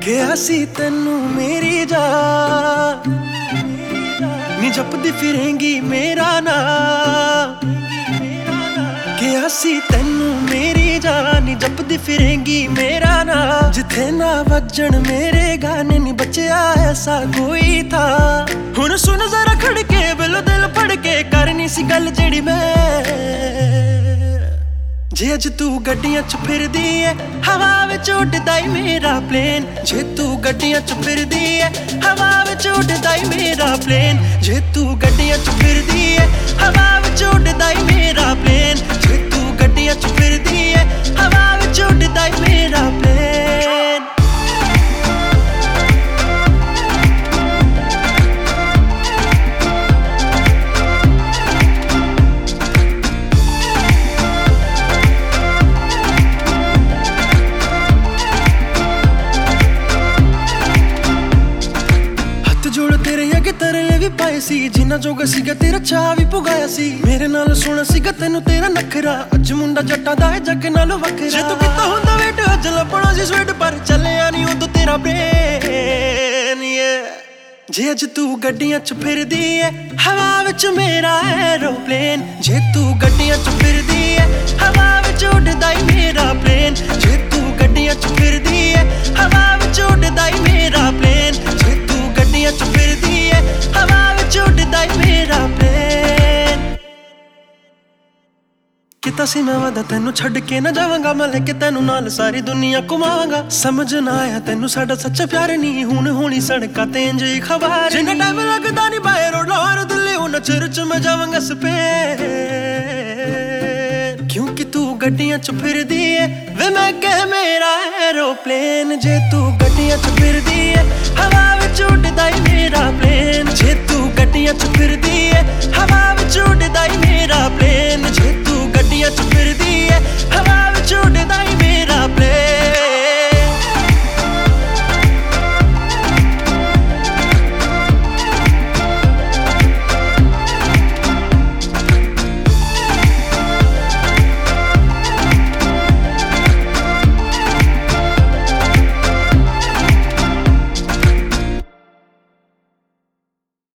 ਕਿਹਾ ਸੀ ਤੈਨੂੰ ਮੇਰੀ ਜਾਨ ਨੀ ਜਪਦੀ ਫਿਰੇਂਗੀ ਮੇਰਾ ਨਾਂ। ਕਿਹਾ ਸੀ ਤੈਨੂੰ ਮੇਰੀ ਜਾਨ ਨੀ ਜਪਦੀ ਫਿਰੇਂਗੀ ਮੇਰਾ ਨਾਂ। ਜਿੱਥੇ ਨਾ ਵੱਜਣ ਮੇਰੇ ਗਾਣੇ ਨੀ ਬਚਿਆ ਐਸਾ ਕੋਈ ਥਾ। ਹੁਣ ਸੁਣ ਜ਼ਰਾ ਖੜ ਕੇ ਬਿਲ ਦਿਲ ਫੜ ਕੇ ਕਰਨੀ ਸੀ ਗੱਲ ਜਿਹੜੀ ਮੈਂ। ਜੇ ਅੱਜ ਤੂੰ ਗੱਡੀਆਂ 'ਚ ਫਿਰਦੀ ਐ ਹਵਾ ਵਿੱਚ ਉੱਡਦਾ ਈ ਮੇਰਾ ਪਲੇਨ। ਜੇ ਤੂੰ ਗੱਡੀਆਂ 'ਚ ਫਿਰਦੀ ਐ ਹਵਾ ਵਿੱਚ ਉੱਡਦਾ ਈ ਮੇਰਾ ਪਲੇਨ। ਜੇ ਤੂੰ ਗੱਡੀਆਂ 'ਚ ਫਿਰਦੀ ਐ ਹਵਾ ਵਿੱਚ ਉੱਡਦਾ ਈ ਮੇਰਾ ਪਲੇਨ। ਜੇ ਤੂੰ ਗੱਡੀਆਂ 'ਚ ਫਿਰਦੀ ਐ ਹਵਾ ਵਿੱਚ ਉੱਡਦਾ ਈ ਮੇਰਾ ਪਲੇਨ। ਤਰਲੇ ਵੀ ਪਾਏ ਸੀ ਜਿੰਨਾ ਜੋਗਾ ਸੀਗਾ ਤੇਰਾ ਚਾਹ ਵੀ ਪੁਗਾਇਆ ਸੀ। ਮੇਰੇ ਨਾਲ ਸੋਹਣਾ ਸੀਗਾ ਤੈਨੂੰ ਤੇਰਾ ਨਖਰਾ ਅੱਜ ਮੁੰਡਾ ਜੱਟਾਂ ਦਾ ਹੈ ਜੱਗ ਨਾਲੋਂ ਵੱਖਰਾ। ਜੇ ਤੂੰ ਕੀਤਾ ਹੁੰਦਾ ਵੇਟ ਅੱਜ ਲੱਭਣਾ ਸੀ ਸਵੀਟ ਪਰ ਚੱਲਿਆ ਨੀ ਉਦੋਂ ਤੇਰਾ ਬ੍ਰੇਨ। ਜੇ ਅੱਜ ਤੂੰ ਗੱਡੀਆਂ 'ਚ ਫਿਰਦੀ ਐ ਹਵਾ ਵਿੱਚ ਮੇਰਾ ਐਰੋਪਲੇਨ। ਜੇ ਤੂੰ ਗੱਡੀਆਂ 'ਚ ਫਿਰਦੀ ਐ ਹਵਾ ਵਿੱਚ ਉੱਡਦਾ ਈ ਮੇਰਾ ਪਲੇਨ। ਜੇ ਤੂੰ ਗੱਡੀਆਂ 'ਚ ਫਿਰਦੀ ਐ ਹਵਾ ਵਿੱਚ ਉੱਡਦਾ ਈ ਮੇਰਾ ਪਲੇਨ। ਜੇ ਤੂੰ ਗੱਡੀਆਂ 'ਚ ਫਿਰਦੀ ਐ ਹਵਾ ਵਿੱਚ ਉੱਡਦਾ ਈ ਮੇਰਾ ਪਲੇਨ। ਕੀਤਾ ਸੀ ਮੈਂ ਵਾਦਾ ਤੈਨੂੰ ਛੱਡ ਕੇ ਨਾ ਜਾਵਾਂਗਾ ਮੈਂ ਲੈ ਕੇ ਤੈਨੂੰ ਨਾਲ ਸਾਰੀ ਦੁਨੀਆ ਘੁਮਾਵਾਂਗਾ। ਸਮਝ ਨਾ ਆਇਆ ਤੈਨੂੰ ਸਾਡਾ ਸੱਚਾ ਪਿਆਰ ਨਹੀਂ ਹੁਣ ਹੋਣੀ ਸੜਕਾਂ ਤੇ ਇੰਜ ਹੀ ਖਬਰ। ਜਿੰਨਾ ਟਾਈਮ ਲੱਗਦਾ ਨੀ ਬਾਏ ਰੋਡ ਲਾਹੌਰ ਦਿੱਲੀ ਉਹਨਾਂ ਚਿਰ 'ਚ ਮੈਂ ਜਾਵਾਂਗਾ ਸਪੇਨ। ਕਿਉਂਕਿ ਤੂੰ ਗੱਡੀਆਂ 'ਚ ਫਿਰਦੀ ਐ ਵੇ ਮੈਂ ਕਹਿ ਮੇਰਾ ਐਰੋਪਲੇਨ। ਜੇ ਤੂੰ ਗੱਡੀਆਂ 'ਚ ਫਿਰਦੀ ਐ